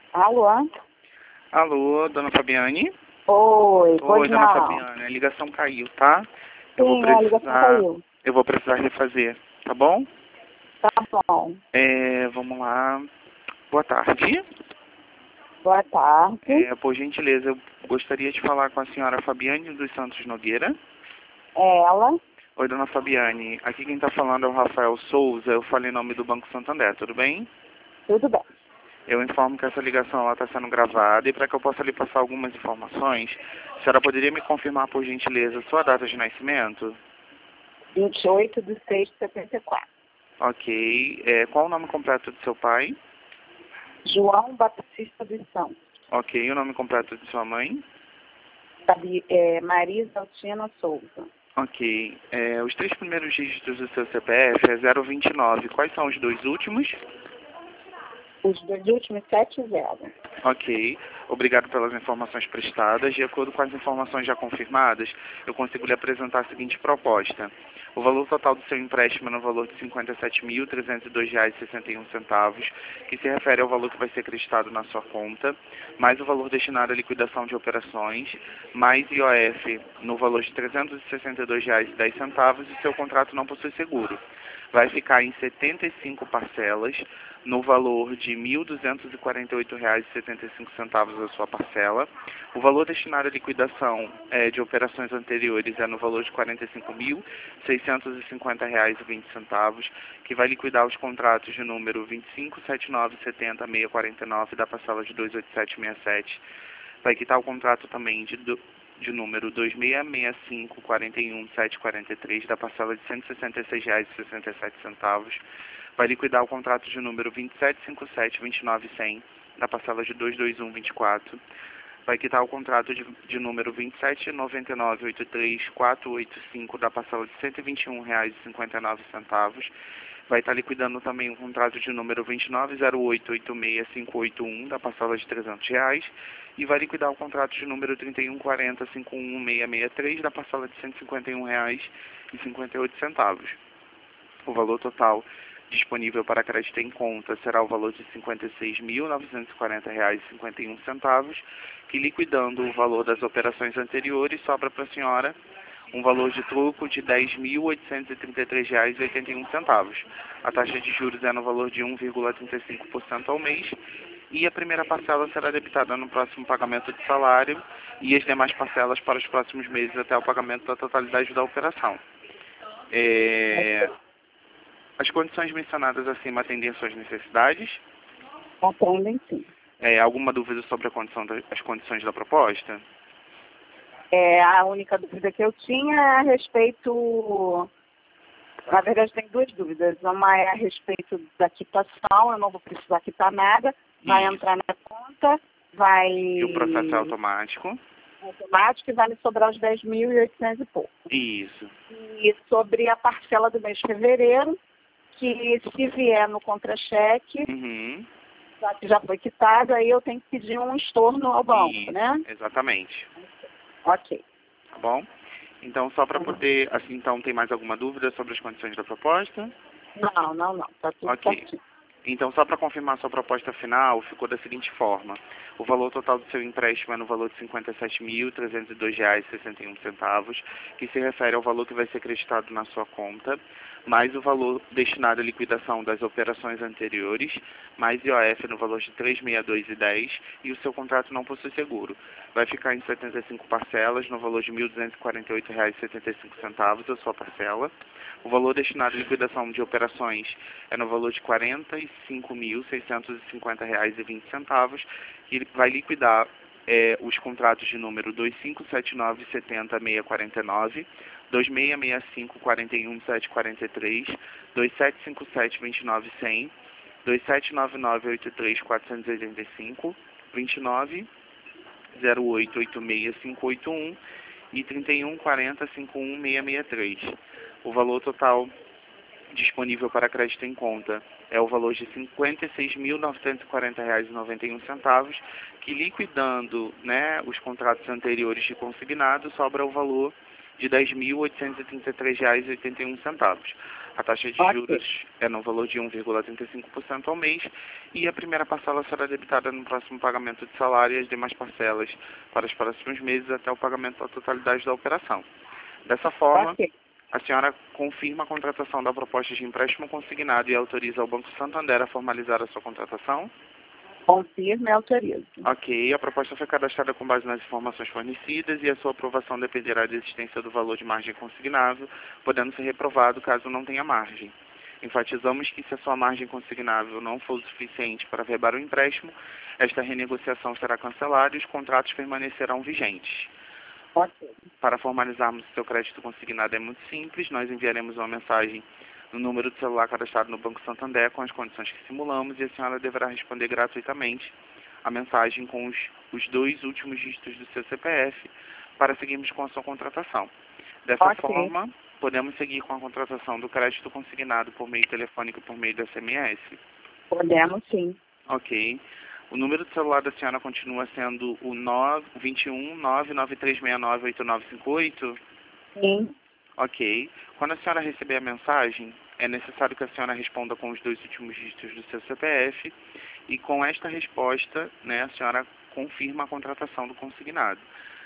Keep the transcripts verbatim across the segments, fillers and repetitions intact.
Alô? Alô, dona Fabiane? Oi, pois Oi, dona não. Fabiane, a ligação caiu, tá? Eu vou Sim, a ligação precisar, caiu. eu vou precisar refazer, tá bom? Tá bom. É, vamos lá. Boa tarde. Boa tarde. É, por gentileza, eu gostaria de falar com a senhora Fabiane dos Santos Nogueira. Ela? Oi, dona Fabiane, aqui quem está falando é o Rafael Souza, eu falo em nome do Banco Santander, tudo bem? Tudo bem. Eu informo que essa ligação está sendo gravada e para que eu possa lhe passar algumas informações, a senhora poderia me confirmar, por gentileza, sua data de nascimento? vinte e oito de seis de setenta e quatro. Ok. É, qual o nome completo do seu pai? João Batista dos Santos. Ok. E o nome completo de sua mãe? Sabe, é, Marisa Altina Souza. Ok. É, os três primeiros dígitos do seu C P F é zero vinte e nove. Quais são os dois últimos? Os dois últimos sete zero. Ok. Obrigado pelas informações prestadas. De acordo com as informações já confirmadas, eu consigo lhe apresentar a seguinte proposta. O valor total do seu empréstimo é no valor de cinquenta e sete mil, trezentos e dois reais e sessenta e um centavos, que se refere ao valor que vai ser acreditado na sua conta, mais o valor destinado à liquidação de operações, mais I O F no valor de trezentos e sessenta e dois reais e dez centavos e seu contrato não possui seguro. Vai ficar em setenta e cinco parcelas, no valor de mil duzentos e quarenta e oito reais e setenta e cinco centavos a sua parcela. O valor destinado à liquidação eh, de operações anteriores é no valor de quarenta e cinco mil, seiscentos e cinquenta reais e vinte centavos, que vai liquidar os contratos de número vinte e cinco, setenta e nove, setenta, seiscentos e quarenta e nove da parcela de duzentos e oitenta e sete reais e sessenta e sete. Vai quitar o contrato também de, do, de número dois seis seis cinco, quarenta e um, setecentos e quarenta e três da parcela de cento e sessenta e seis reais e sessenta e sete centavos. Vai liquidar o contrato de número vinte e sete, cinquenta e sete, vinte e nove, cem da parcela de duzentos e vinte e um, vinte e quatro. Vai quitar o contrato de, de número vinte e sete, noventa e nove, oitenta e três, quatrocentos e oitenta e cinco da parcela de cento e vinte e um reais e cinquenta e nove centavos. Vai estar liquidando também o contrato de número vinte e nove, zero oito, oitenta e seis, quinhentos e oitenta e um da parcela de trezentos reais. E vai liquidar o contrato de número trinta e um, quarenta, cinquenta e um, seiscentos e sessenta e três da parcela de cento e cinquenta e um reais e cinquenta e oito centavos. O valor total disponível para crédito em conta será o valor de cinquenta e seis mil, novecentos e quarenta reais e cinquenta e um centavos, que liquidando o valor das operações anteriores sobra para a senhora um valor de troco de dez mil, oitocentos e trinta e três reais e oitenta e um centavos. A taxa de juros é no valor de um vírgula trinta e cinco por cento ao mês e a primeira parcela será debitada no próximo pagamento de salário e as demais parcelas para os próximos meses até o pagamento da totalidade da operação. É... As condições mencionadas acima atendem às suas necessidades? Atendem sim. É, alguma dúvida sobre a condição da, as condições da proposta? É, a única dúvida que eu tinha é a respeito... Na verdade, tem duas dúvidas. Uma é a respeito da quitação, eu não vou precisar quitar nada, vai Isso. entrar na conta, vai... E o processo é automático? automático e vai me sobrar os dez mil e oitocentos e pouco. Isso. E sobre a parcela do mês de fevereiro, que se vier no contra-cheque, Uhum. já que já foi quitado, aí eu tenho que pedir um estorno ao banco, Isso, né? exatamente. Ok. Tá bom? Então, só para poder, assim, então, tem mais alguma dúvida sobre as condições da proposta? Não, não, não. Tá tudo Ok. certinho. Então, só para confirmar sua proposta final, ficou da seguinte forma. O valor total do seu empréstimo é no valor de cinquenta e sete mil, trezentos e dois reais e sessenta e um centavos, que se refere ao valor que vai ser acreditado na sua conta, mais o valor destinado à liquidação das operações anteriores, mais I O F no valor de trezentos e sessenta e dois reais e dez centavos e o seu contrato não possui seguro. Vai ficar em setenta e cinco parcelas no valor de mil duzentos e quarenta e oito reais e setenta e cinco centavos a sua parcela. O valor destinado à liquidação de operações é no valor de quarenta e cinco mil, seiscentos e cinquenta reais e vinte centavos, que vai liquidar é, os contratos de número dois cinco sete nove, setenta, seiscentos e quarenta e nove, dois seis seis cinco, quarenta e um, setecentos e quarenta e três, dois sete cinco sete, vinte e nove, cem, dois sete nove nove, oitenta e três, quatrocentos e oitenta e cinco, vinte e nove, zero oito, oitenta e seis, quinhentos e oitenta e um e trinta e um, quarenta, cinquenta e um, seiscentos e sessenta e três. O valor total disponível para crédito em conta é o valor de cinquenta e seis mil, novecentos e quarenta reais e noventa e um centavos, que liquidando, né, os contratos anteriores de consignado, sobra o valor de dez mil, oitocentos e trinta e três reais e oitenta e um centavos. A taxa de Ok. juros é no valor de um vírgula trinta e cinco por cento ao mês e a primeira parcela será debitada no próximo pagamento de salário e as demais parcelas para os próximos meses até o pagamento da totalidade da operação. Dessa forma, Ok. a senhora confirma a contratação da proposta de empréstimo consignado e autoriza o Banco Santander a formalizar a sua contratação? Confirmo e autorizo. Ok, a proposta foi cadastrada com base nas informações fornecidas e a sua aprovação dependerá da existência do valor de margem consignável, podendo ser reprovado caso não tenha margem. Enfatizamos que se a sua margem consignável não for o suficiente para verbar o empréstimo, esta renegociação será cancelada e os contratos permanecerão vigentes. Ok. Para formalizarmos o seu crédito consignado é muito simples, nós enviaremos uma mensagem no número de celular cadastrado no Banco Santander com as condições que simulamos e a senhora deverá responder gratuitamente a mensagem com os, os dois últimos dígitos do seu C P F para seguirmos com a sua contratação. Dessa Ok. forma, podemos seguir com a contratação do crédito consignado por meio telefônico e por meio do S M S. Podemos sim. Ok. O número de celular da senhora continua sendo o nove dois um nove nove três seis nove oito nove cinco oito? Sim. Ok. Quando a senhora receber a mensagem, é necessário que a senhora responda com os dois últimos dígitos do seu C P F e com esta resposta, né, a senhora confirma a contratação do consignado.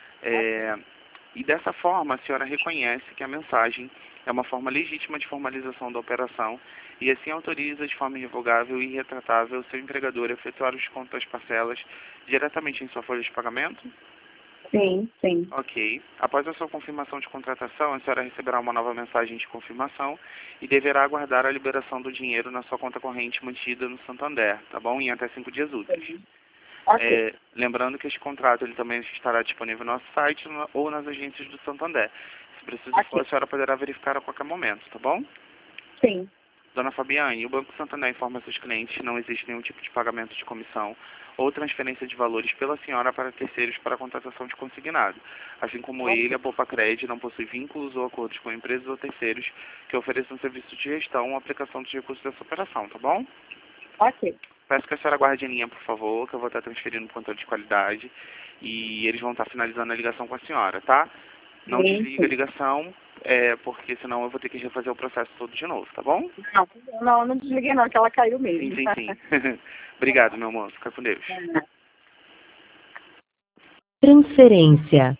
É, e dessa forma, a senhora reconhece que a mensagem é uma forma legítima de formalização da operação e assim autoriza de forma irrevogável e irretratável o seu empregador a efetuar os desconto das parcelas diretamente em sua folha de pagamento? Sim, sim. Ok. Após a sua confirmação de contratação, a senhora receberá uma nova mensagem de confirmação e deverá aguardar a liberação do dinheiro na sua conta corrente mantida no Santander, tá bom? Em até cinco dias úteis. Ok. É, lembrando que este contrato ele também estará disponível no nosso site no- ou nas agências do Santander. Se preciso Ok. for, a senhora poderá verificar a qualquer momento, tá bom? Sim. Dona Fabiane, o Banco Santander informa seus clientes que não existe nenhum tipo de pagamento de comissão ou transferência de valores pela senhora para terceiros para a contratação de consignado. Assim como Ok. ele, a Poupa-Cred não possui vínculos ou acordos com empresas ou terceiros que ofereçam serviço de gestão ou aplicação dos recursos dessa operação, tá bom? Ok. Peço que a senhora guarde em linha, por favor, que eu vou estar transferindo o controle de qualidade e eles vão estar finalizando a ligação com a senhora, tá? Não Sim, desliga a sim. ligação, é, porque senão eu vou ter que refazer o processo todo de novo, tá bom? Não, não, não desliguei não, que ela caiu Sim, mesmo. sim, sim. Obrigado, meu moço. Fica com Deus. Transferência.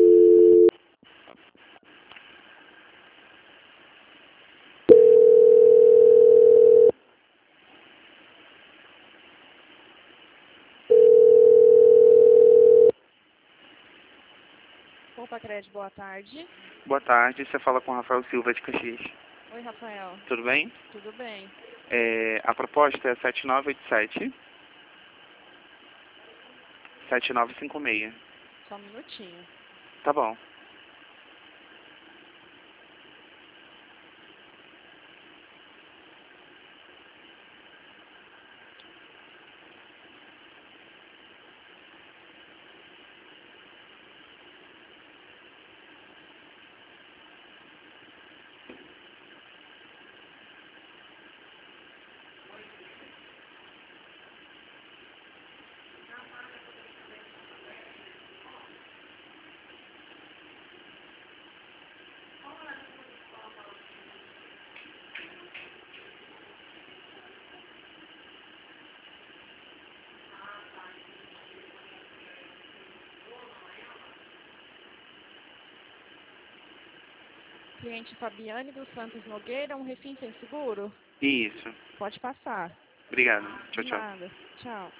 Poupa-Cred, boa tarde. Boa tarde, você fala com o Rafael Silva de Caxias. Oi, Rafael. Tudo bem? Tudo bem? É, a proposta é sete nove oito sete, sete nove cinco seis. Só um minutinho. Tá bom. Cliente Fabiane dos Santos Nogueira, um refém sem seguro? Isso. Pode passar. Obrigado. Tchau, De tchau. nada. Tchau.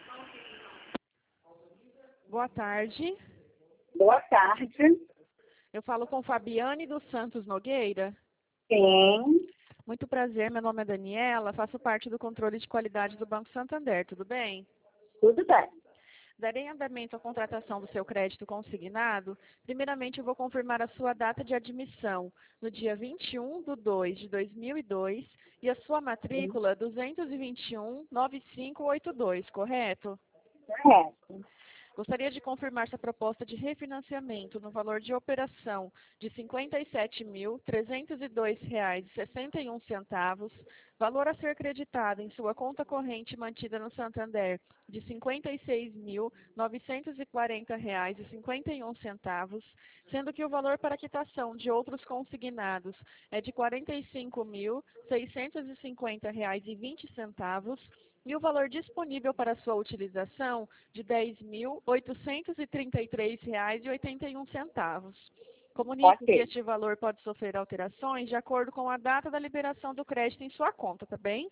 Boa tarde. Boa tarde. Eu falo com Fabiane dos Santos Nogueira. Sim. Muito prazer, meu nome é Daniela, faço parte do controle de qualidade do Banco Santander, tudo bem? Tudo bem. Darei andamento à contratação do seu crédito consignado. Primeiramente, eu vou confirmar a sua data de admissão, no dia vinte e um de dois de dois mil e dois, e a sua matrícula duzentos e vinte e um, nove cinco oito dois, correto? Correto. Gostaria de confirmar sua proposta de refinanciamento no valor de operação de cinquenta e sete mil, trezentos e dois reais e sessenta e um centavos, valor a ser creditado em sua conta corrente mantida no Santander de cinquenta e seis mil, novecentos e quarenta reais e cinquenta e um centavos, sendo que o valor para quitação de outros consignados é de quarenta e cinco mil, seiscentos e cinquenta reais e vinte centavos, e o valor disponível para sua utilização de dez mil, oitocentos e trinta e três reais e oitenta e um centavos. Comunico Ok. que este valor pode sofrer alterações de acordo com a data da liberação do crédito em sua conta, tá bem?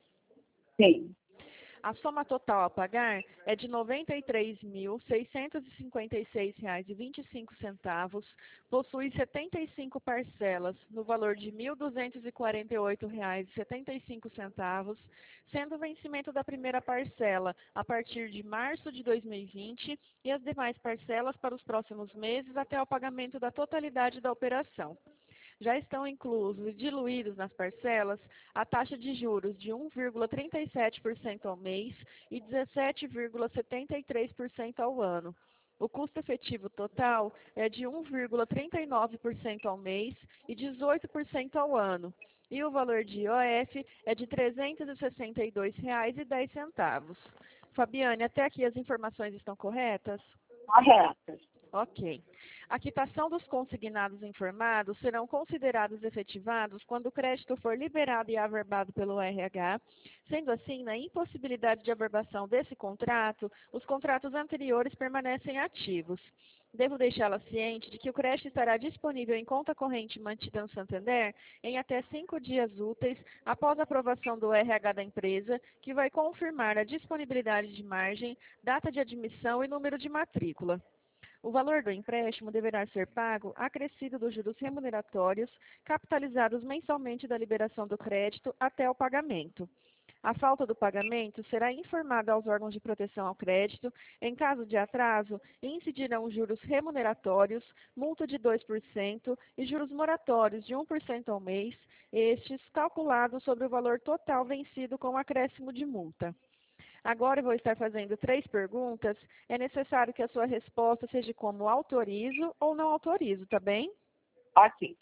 Sim. A soma total a pagar é de noventa e três mil, seiscentos e cinquenta e seis reais e vinte e cinco centavos, possui setenta e cinco parcelas no valor de mil duzentos e quarenta e oito reais e setenta e cinco centavos, sendo o vencimento da primeira parcela a partir de março de dois mil e vinte e as demais parcelas para os próximos meses até o pagamento da totalidade da operação. Já estão inclusos e diluídos nas parcelas a taxa de juros de um vírgula trinta e sete por cento ao mês e dezessete vírgula setenta e três por cento ao ano. O custo efetivo total é de um vírgula trinta e nove por cento ao mês e dezoito por cento ao ano. E o valor de I O F é de trezentos e sessenta e dois reais e dez centavos. Fabiane, até aqui as informações estão corretas? Corretas. Ok. A quitação dos consignados informados serão considerados efetivados quando o crédito for liberado e averbado pelo R H. Sendo assim, na impossibilidade de averbação desse contrato, os contratos anteriores permanecem ativos. Devo deixá-la ciente de que o crédito estará disponível em conta corrente mantida no Santander em até cinco dias úteis após a aprovação do R H da empresa, que vai confirmar a disponibilidade de margem, data de admissão e número de matrícula. O valor do empréstimo deverá ser pago acrescido dos juros remuneratórios, capitalizados mensalmente da liberação do crédito até o pagamento. A falta do pagamento será informada aos órgãos de proteção ao crédito. Em caso de atraso, incidirão juros remuneratórios, multa de dois por cento e juros moratórios de um por cento ao mês, estes calculados sobre o valor total vencido com acréscimo de multa. Agora eu vou estar fazendo três perguntas. É necessário que a sua resposta seja como autorizo ou não autorizo, tá bem? Ok.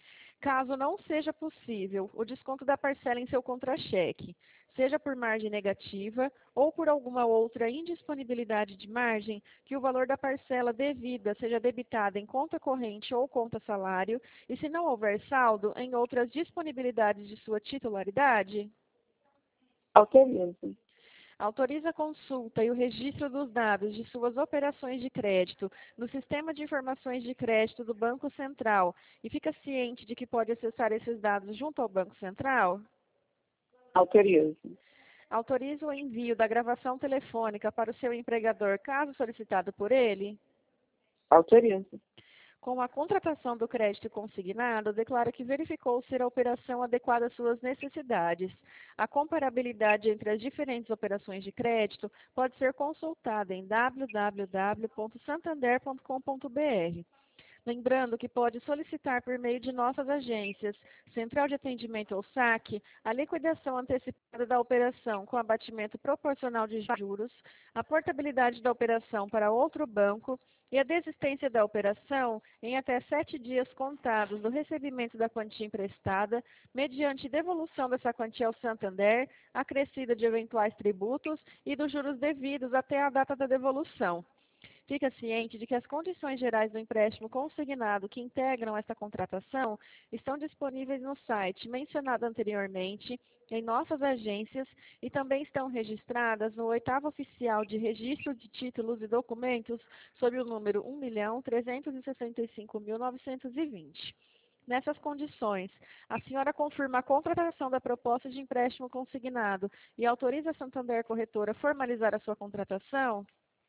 Caso não seja possível o desconto da parcela em seu contra-cheque, seja por margem negativa ou por alguma outra indisponibilidade de margem, que o valor da parcela devida seja debitada em conta corrente ou conta salário, e se não houver saldo, em outras disponibilidades de sua titularidade? Autorizo. Autoriza a consulta e o registro dos dados de suas operações de crédito no Sistema de Informações de Crédito do Banco Central e fica ciente de que pode acessar esses dados junto ao Banco Central? Autorizo. Autoriza o envio da gravação telefônica para o seu empregador, caso solicitado por ele? Autorizo. Com a contratação do crédito consignado, declara que verificou ser a operação adequada às suas necessidades. A comparabilidade entre as diferentes operações de crédito pode ser consultada em w w w ponto santander ponto com ponto b r. Lembrando que pode solicitar por meio de nossas agências, Central de Atendimento ou saque, a liquidação antecipada da operação com abatimento proporcional de juros, a portabilidade da operação para outro banco e a desistência da operação em até sete dias contados do recebimento da quantia emprestada, mediante devolução dessa quantia ao Santander, acrescida de eventuais tributos e dos juros devidos até a data da devolução. Fica ciente de que as condições gerais do empréstimo consignado que integram esta contratação estão disponíveis no site mencionado anteriormente, em nossas agências e também estão registradas no oitavo oficial de registro de títulos e documentos sob o número um milhão trezentos e sessenta e cinco mil novecentos e vinte. Nessas condições, a senhora confirma a contratação da proposta de empréstimo consignado e autoriza a Santander Corretora a formalizar a sua contratação?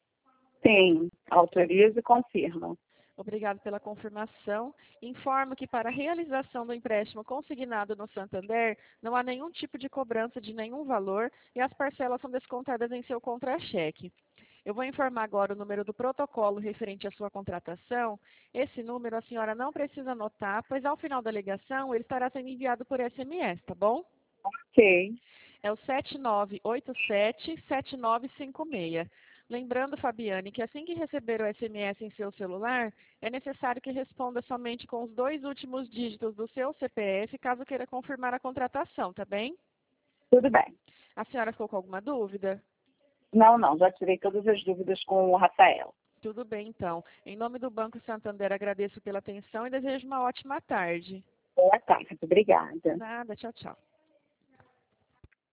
Sim, autorizo e confirmo. Obrigado pela confirmação. Informo que para a realização do empréstimo consignado no Santander, não há nenhum tipo de cobrança de nenhum valor e as parcelas são descontadas em seu contra-cheque. Eu vou informar agora o número do protocolo referente à sua contratação. Esse número a senhora não precisa anotar, pois ao final da ligação ele estará sendo enviado por S M S, tá bom? Ok. É o sete nove oito sete, sete nove cinco seis. Lembrando, Fabiane, que assim que receber o S M S em seu celular, é necessário que responda somente com os dois últimos dígitos do seu C P F, caso queira confirmar a contratação, tá bem? Tudo bem. A senhora ficou com alguma dúvida? Não, não, já tirei todas as dúvidas com o Rafael. Tudo bem, então. Em nome do Banco Santander, agradeço pela atenção e desejo uma ótima tarde. Boa tarde, obrigada. Nada, tchau, tchau.